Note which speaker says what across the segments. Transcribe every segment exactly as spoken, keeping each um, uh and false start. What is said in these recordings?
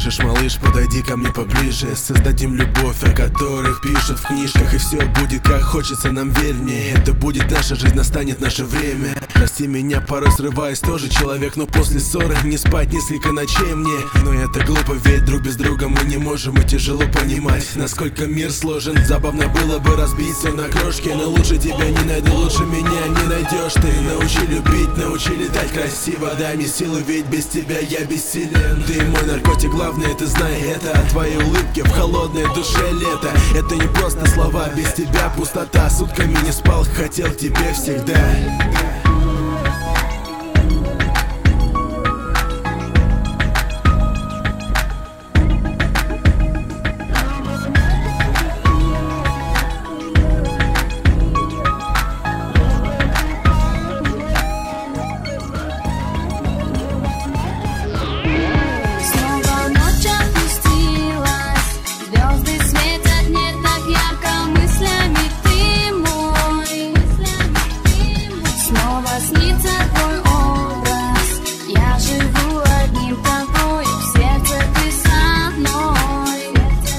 Speaker 1: Слышишь, малыш, подойди ко мне поближе. Создадим любовь, о которых пишут в книжках. И все будет как хочется, нам верь мне. Это будет наша жизнь, настанет наше время. Прости меня, порой срываюсь, тоже человек. Но после ссоры не спать несколько ночей мне. Но это глупо, ведь друг без друга мы не можем. И тяжело понимать, насколько мир сложен. Забавно было бы разбить все на крошки, но лучше тебя не найду, лучше меня не найдешь. Ты научи любить, научи летать красиво. Дай мне силу, ведь без тебя я бессилен. Ты мой наркотик, главное ты знай это. От твоей улыбки в холодной душе лето. Это не просто слова, без тебя пустота. Сутками не спал, хотел к тебе всегда.
Speaker 2: Снится твой образ, я живу одним тобой, в сердце ты со мной.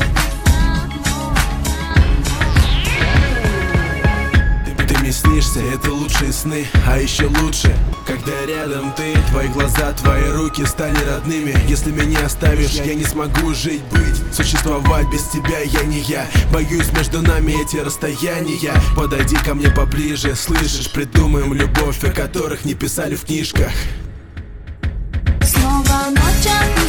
Speaker 1: Ты, ты мне снишься, это лучшие сны, а еще лучше, когда рядом ты. Твои глаза, твои руки стали родными. Если меня оставишь, я не смогу жить, быть, существовать без тебя я не я. Боюсь, между нами эти расстояния. Подойди ко мне поближе, слышишь, придумаем любовь, о которых не писали в книжках.
Speaker 2: Снова ночь.